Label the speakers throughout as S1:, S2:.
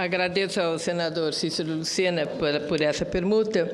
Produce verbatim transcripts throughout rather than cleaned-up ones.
S1: Agradeço ao senador Cícero Lucena por, por essa pergunta.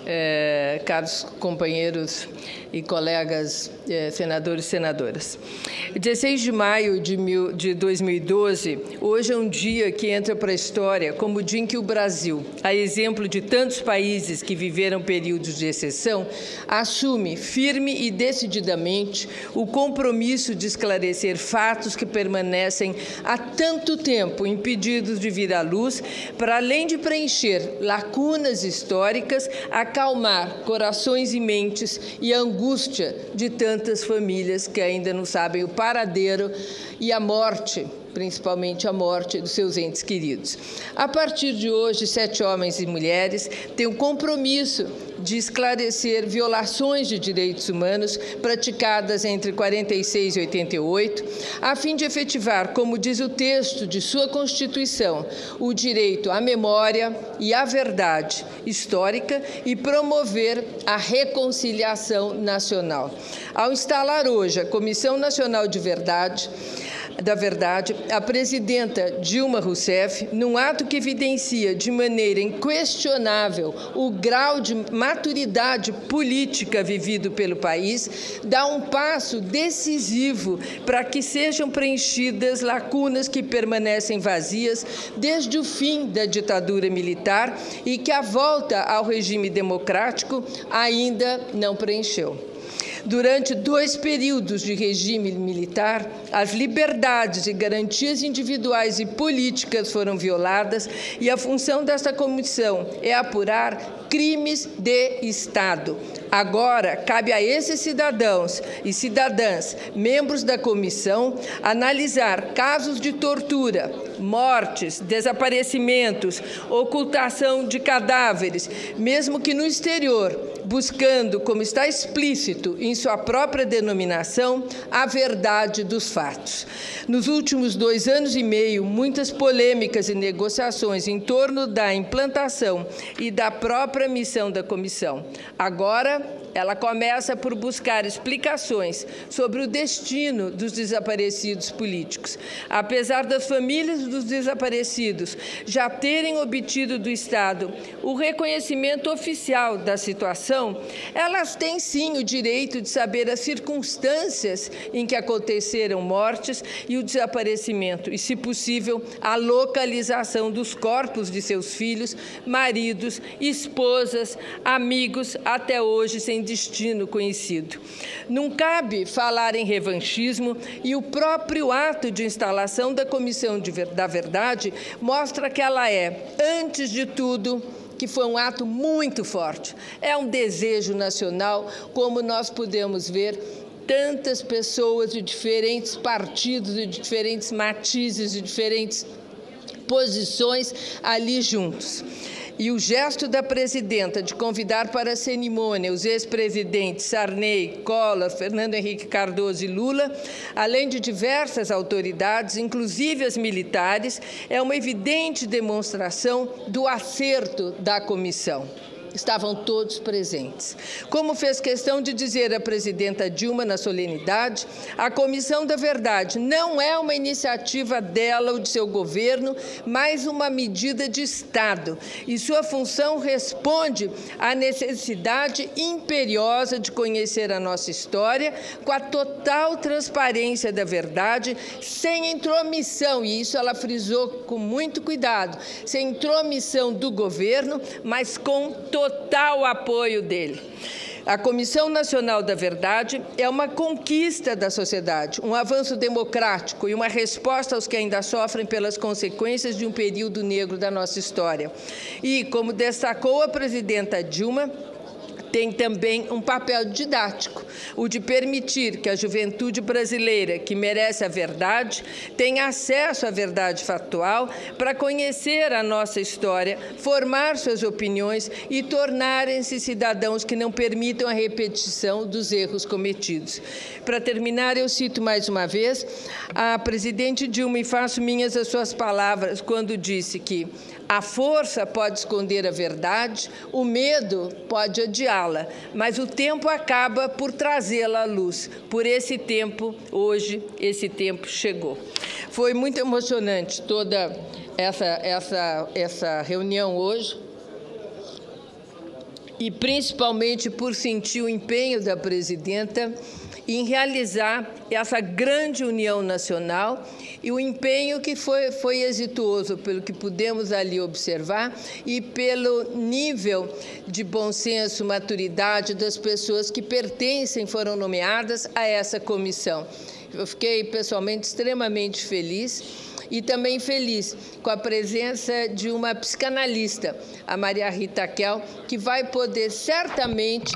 S1: Eh, caros companheiros e colegas eh, senadores e senadoras. dezesseis de maio de, mil, de dois mil e doze, hoje é um dia que entra para a história como o dia em que o Brasil, a exemplo de tantos países que viveram períodos de exceção, assume firme e decididamente o compromisso de esclarecer fatos que permanecem há tanto tempo impedidos de vir à luz, para além de preencher lacunas históricas, acalmar corações e mentes e a angústia de tantas famílias que ainda não sabem o paradeiro e a morte, principalmente a morte dos seus entes queridos. A partir de hoje, sete homens e mulheres têm o compromisso de esclarecer violações de direitos humanos praticadas entre quarenta e seis e oitenta e oito, a fim de efetivar, como diz o texto de sua Constituição, o direito à memória e à verdade histórica e promover a reconciliação nacional. Ao instalar hoje a Comissão Nacional de Verdade, da Verdade, a presidenta Dilma Rousseff, num ato que evidencia de maneira inquestionável o grau de maturidade política vivido pelo país, dá um passo decisivo para que sejam preenchidas lacunas que permanecem vazias desde o fim da ditadura militar e que a volta ao regime democrático ainda não preencheu. Durante dois períodos de regime militar, as liberdades e garantias individuais e políticas foram violadas e a função desta comissão é apurar crimes de Estado. Agora, cabe a esses cidadãos e cidadãs, membros da comissão, analisar casos de tortura, mortes, desaparecimentos, ocultação de cadáveres, mesmo que no exterior, buscando, como está explícito em sua própria denominação, a verdade dos fatos. Nos últimos dois anos e meio, muitas polêmicas e negociações em torno da implantação e da própria missão da comissão. Agora, ela começa por buscar explicações sobre o destino dos desaparecidos políticos. Apesar das famílias dos desaparecidos já terem obtido do Estado o reconhecimento oficial da situação, elas têm sim o direito de saber as circunstâncias em que aconteceram mortes e o desaparecimento e, se possível, a localização dos corpos de seus filhos, maridos, esposas, amigos, até hoje sem destino conhecido. Não cabe falar em revanchismo e o próprio ato de instalação da Comissão de, da Verdade mostra que ela é, antes de tudo, que foi um ato muito forte. É um desejo nacional, como nós podemos ver, tantas pessoas de diferentes partidos, de diferentes matizes, de diferentes posições ali juntos. E o gesto da presidenta de convidar para a cerimônia os ex-presidentes Sarney, Collor, Fernando Henrique Cardoso e Lula, além de diversas autoridades, inclusive as militares, é uma evidente demonstração do acerto da comissão. Estavam todos presentes. Como fez questão de dizer a presidenta Dilma na solenidade, a Comissão da Verdade não é uma iniciativa dela ou de seu governo, mas uma medida de Estado. E sua função responde à necessidade imperiosa de conhecer a nossa história com a total transparência da verdade, sem intromissão, e isso ela frisou com muito cuidado, sem intromissão do governo, mas com total apoio dele. A Comissão Nacional da Verdade é uma conquista da sociedade, um avanço democrático e uma resposta aos que ainda sofrem pelas consequências de um período negro da nossa história. E, como destacou a presidenta Dilma, tem também um papel didático, o de permitir que a juventude brasileira, que merece a verdade, tenha acesso à verdade factual para conhecer a nossa história, formar suas opiniões e tornarem-se cidadãos que não permitam a repetição dos erros cometidos. Para terminar, eu cito mais uma vez a presidente Dilma e faço minhas as suas palavras quando disse que a força pode esconder a verdade, o medo pode adiá-la, mas o tempo acaba por trazê-la à luz. Por esse tempo, hoje, esse tempo chegou. Foi muito emocionante toda essa, essa, essa reunião hoje, e principalmente por sentir o empenho da presidenta em realizar essa grande união nacional e o empenho que foi, foi exitoso, pelo que pudemos ali observar e pelo nível de bom senso, maturidade das pessoas que pertencem, foram nomeadas a essa comissão. Eu fiquei pessoalmente extremamente feliz e também feliz com a presença de uma psicanalista, a Maria Rita Kel, que vai poder certamente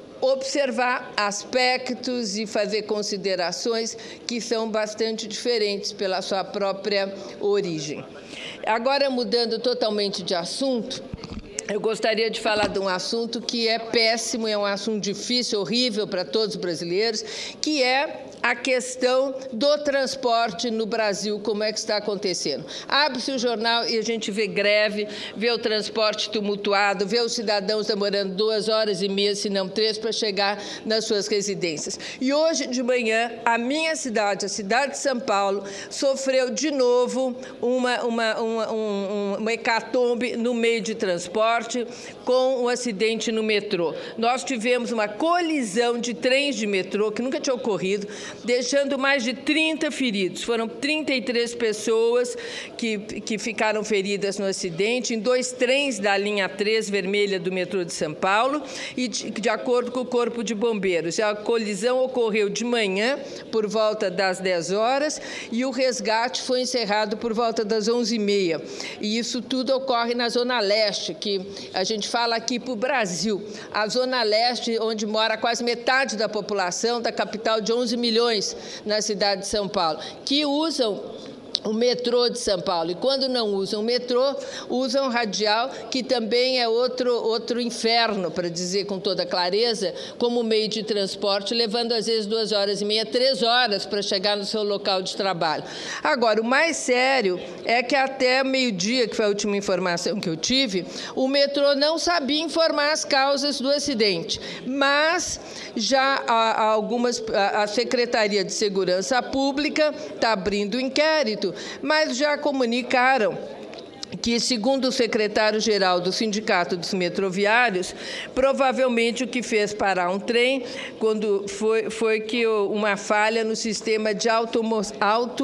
S1: observar aspectos e fazer considerações que são bastante diferentes pela sua própria origem. Agora, mudando totalmente de assunto, eu gostaria de falar de um assunto que é péssimo, é um assunto difícil, horrível para todos os brasileiros, que é a questão do transporte no Brasil, como é que está acontecendo. Abre-se o jornal e a gente vê greve, vê o transporte tumultuado, vê os cidadãos demorando duas horas e meia, se não três, para chegar nas suas residências. E hoje de manhã, a minha cidade, a cidade de São Paulo, sofreu de novo uma, uma, uma, um, uma hecatombe no meio de transporte, com um acidente no metrô. Nós tivemos uma colisão de trens de metrô, que nunca tinha ocorrido, deixando mais de trinta feridos. Foram trinta e três pessoas que, que ficaram feridas no acidente, em dois trens da linha três vermelha do metrô de São Paulo, e de, de acordo com o Corpo de Bombeiros. A colisão ocorreu de manhã, por volta das dez horas, e o resgate foi encerrado por volta das onze e meia. E isso tudo ocorre na Zona Leste, que a gente fala aqui para o Brasil. A Zona Leste, onde mora quase metade da população da capital de onze milhões na cidade de São Paulo, que usam o metrô de São Paulo. E quando não usam o metrô, usam radial, que também é outro, outro inferno, para dizer com toda clareza, como meio de transporte, levando às vezes duas horas e meia, três horas para chegar no seu local de trabalho. Agora, o mais sério é que até meio-dia, que foi a última informação que eu tive, o metrô não sabia informar as causas do acidente, mas já há algumas, a Secretaria de Segurança Pública está abrindo inquérito, mas já comunicaram que, segundo o secretário-geral do Sindicato dos Metroviários, provavelmente o que fez parar um trem quando foi, foi que uma falha no sistema de automoção,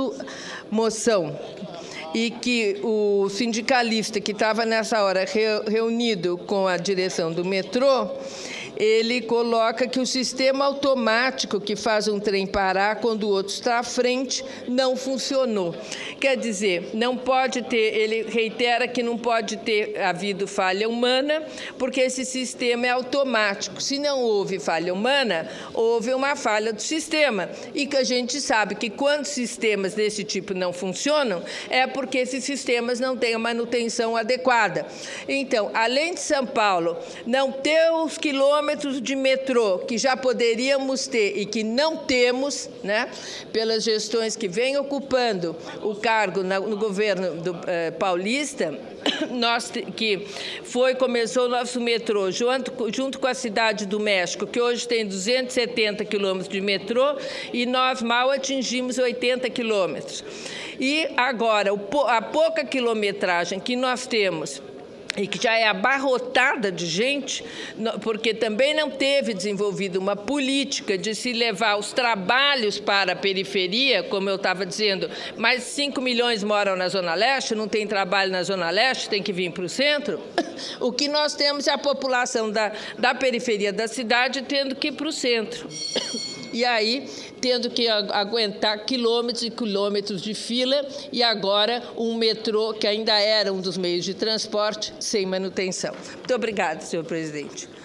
S1: e que o sindicalista que estava nessa hora reunido com a direção do metrô, ele coloca que o sistema automático que faz um trem parar quando o outro está à frente não funcionou. Quer dizer, não pode ter, ele reitera que não pode ter havido falha humana, porque esse sistema é automático. Se não houve falha humana, houve uma falha do sistema. E que a gente sabe que quando sistemas desse tipo não funcionam, é porque esses sistemas não têm a manutenção adequada. Então, além de São Paulo não ter os quilômetros de metrô que já poderíamos ter e que não temos, né, pelas gestões que vêm ocupando o cargo no governo do, eh, paulista, nós, que foi, começou o nosso metrô junto, junto com a Cidade do México, que hoje tem duzentos e setenta quilômetros de metrô, e nós mal atingimos oitenta quilômetros. E agora, a pouca quilometragem que nós temos, e que já é abarrotada de gente, porque também não teve desenvolvido uma política de se levar os trabalhos para a periferia, como eu estava dizendo, mais de cinco milhões moram na Zona Leste, não tem trabalho na Zona Leste, tem que vir para o centro. O que nós temos é a população da, da periferia da cidade tendo que ir para o centro. E aí, tendo que aguentar quilômetros e quilômetros de fila, e agora um metrô que ainda era um dos meios de transporte sem manutenção. Muito obrigada, senhor presidente.